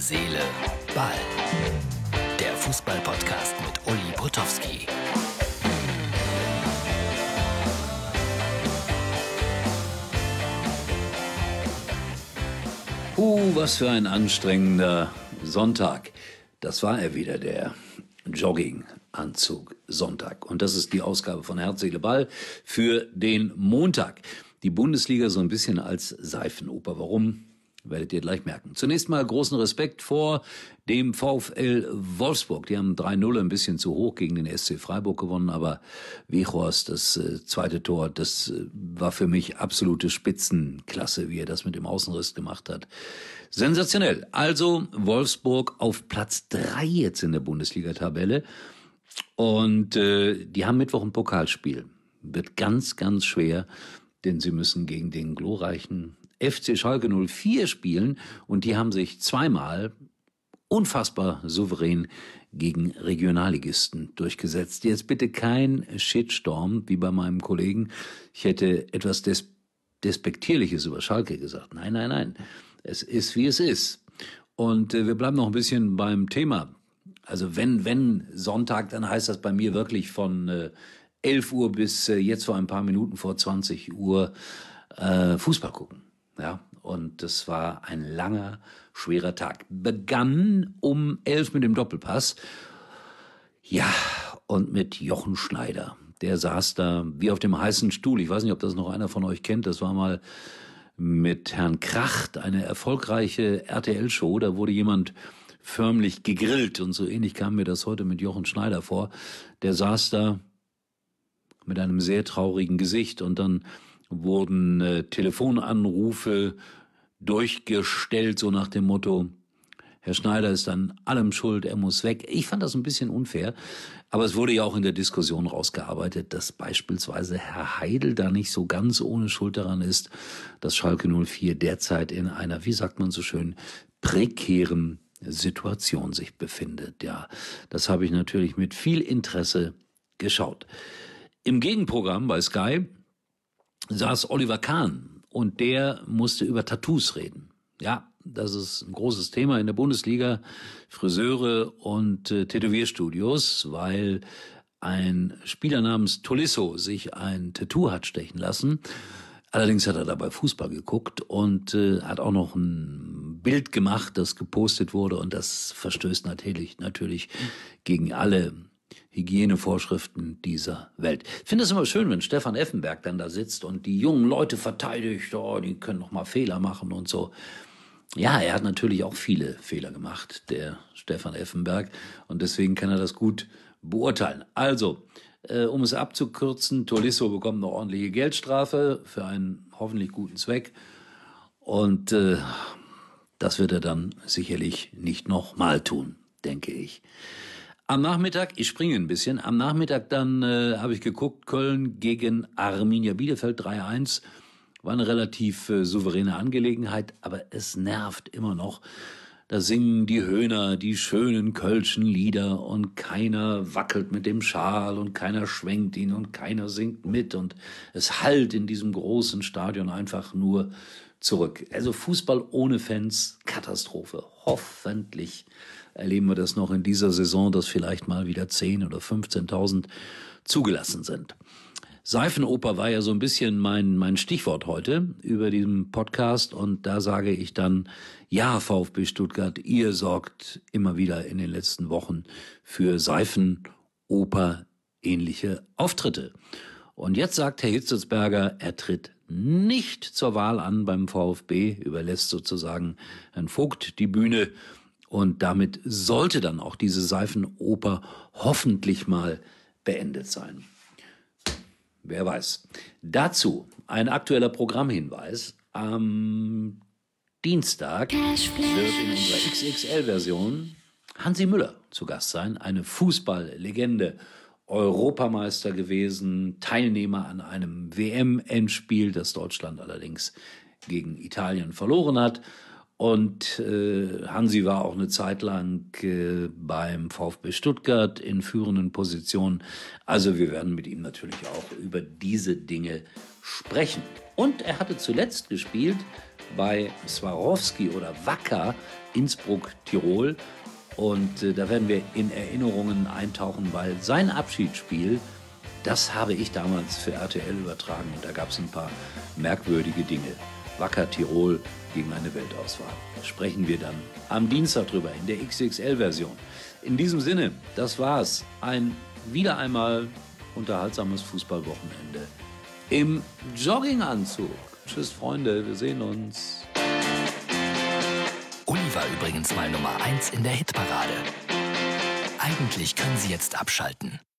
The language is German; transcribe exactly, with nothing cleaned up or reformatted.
Seele, Ball. Der Fußball-Podcast mit Uli Potowski. Uh, was für ein anstrengender Sonntag. Das war er wieder, der Jogginganzug Sonntag. Und das ist die Ausgabe von Herz, Seele, Ball für den Montag. Die Bundesliga so ein bisschen als Seifenoper. Warum? Werdet ihr gleich merken. Zunächst mal großen Respekt vor dem VfL Wolfsburg. Die haben drei null ein bisschen zu hoch gegen den S C Freiburg gewonnen, aber Weghorst, das äh, zweite Tor, das äh, war für mich absolute Spitzenklasse, wie er das mit dem Außenriss gemacht hat. Sensationell. Also Wolfsburg auf Platz drei jetzt in der Bundesliga-Tabelle und äh, die haben Mittwoch ein Pokalspiel. Wird ganz, ganz schwer, denn sie müssen gegen den glorreichen F C Schalke null vier spielen und die haben sich zweimal unfassbar souverän gegen Regionalligisten durchgesetzt. Jetzt bitte kein Shitstorm wie bei meinem Kollegen. Ich hätte etwas des- Despektierliches über Schalke gesagt. Nein, nein, nein. Es ist, wie es ist. Und äh, wir bleiben noch ein bisschen beim Thema. Also wenn, wenn Sonntag, dann heißt das bei mir wirklich von äh, elf Uhr bis äh, jetzt vor ein paar Minuten vor zwanzig Uhr äh, Fußball gucken. Ja, und das war ein langer, schwerer Tag. Begann um elf mit dem Doppelpass. Ja, und mit Jochen Schneider. Der saß da wie auf dem heißen Stuhl. Ich weiß nicht, ob das noch einer von euch kennt. Das war mal mit Herrn Kracht eine erfolgreiche R T L-Show. Da wurde jemand förmlich gegrillt. Und so ähnlich kam mir das heute mit Jochen Schneider vor. Der saß da mit einem sehr traurigen Gesicht und dann wurden äh, Telefonanrufe durchgestellt, so nach dem Motto, Herr Schneider ist an allem schuld, er muss weg. Ich fand das ein bisschen unfair, aber es wurde ja auch in der Diskussion rausgearbeitet, dass beispielsweise Herr Heidel da nicht so ganz ohne Schuld daran ist, dass Schalke null vier derzeit in einer, wie sagt man so schön, prekären Situation sich befindet. Ja, das habe ich natürlich mit viel Interesse geschaut. Im Gegenprogramm bei Sky saß Oliver Kahn und der musste über Tattoos reden. Ja, das ist ein großes Thema in der Bundesliga, Friseure und äh, Tätowierstudios, weil ein Spieler namens Tolisso sich ein Tattoo hat stechen lassen. Allerdings hat er dabei Fußball geguckt und äh, hat auch noch ein Bild gemacht, das gepostet wurde und das verstößt natürlich, natürlich gegen alle Hygienevorschriften dieser Welt. Ich finde es immer schön, wenn Stefan Effenberg dann da sitzt und die jungen Leute verteidigt, oh, die können noch mal Fehler machen und so. Ja, er hat natürlich auch viele Fehler gemacht, der Stefan Effenberg, und deswegen kann er das gut beurteilen. Also, äh, um es abzukürzen, Tolisso bekommt eine ordentliche Geldstrafe für einen hoffentlich guten Zweck und äh, das wird er dann sicherlich nicht nochmal tun, denke ich. Am Nachmittag, ich springe ein bisschen, am Nachmittag dann äh, habe ich geguckt, Köln gegen Arminia Bielefeld drei eins. War eine relativ äh, souveräne Angelegenheit, aber es nervt immer noch. Da singen die Höhner die schönen kölschen Lieder und keiner wackelt mit dem Schal und keiner schwenkt ihn und keiner singt mit und es hallt in diesem großen Stadion einfach nur zurück. Also Fußball ohne Fans, Katastrophe. Hoffentlich erleben wir das noch in dieser Saison, dass vielleicht mal wieder zehn oder fünfzehntausend zugelassen sind. Seifenoper war ja so ein bisschen mein, mein Stichwort heute über diesem Podcast und da sage ich dann, ja, VfB Stuttgart, ihr sorgt immer wieder in den letzten Wochen für Seifenoper-ähnliche Auftritte. Und jetzt sagt Herr Hitzelsberger, er tritt nicht zur Wahl an beim VfB, überlässt sozusagen Herrn Vogt die Bühne. Und damit sollte dann auch diese Seifenoper hoffentlich mal beendet sein. Wer weiß. Dazu ein aktueller Programmhinweis. Am Dienstag wird in unserer X X L-Version Hansi Müller zu Gast sein. Eine Fußballlegende, Europameister gewesen, Teilnehmer an einem W M-Endspiel, das Deutschland allerdings gegen Italien verloren hat. Und äh, Hansi war auch eine Zeit lang äh, beim VfB Stuttgart in führenden Positionen. Also wir werden mit ihm natürlich auch über diese Dinge sprechen. Und er hatte zuletzt gespielt bei Swarovski oder Wacker Innsbruck, Tirol. Und äh, da werden wir in Erinnerungen eintauchen, weil sein Abschiedsspiel, das habe ich damals für R T L übertragen. Und da gab es ein paar merkwürdige Dinge. Wacker Tirol gegen eine Weltauswahl. Sprechen wir dann am Dienstag drüber in der X X L-Version. In diesem Sinne, das war's. Ein wieder einmal unterhaltsames Fußballwochenende im Jogginganzug. Tschüss, Freunde, wir sehen uns. Uli war übrigens mal Nummer eins in der Hitparade. Eigentlich können Sie jetzt abschalten.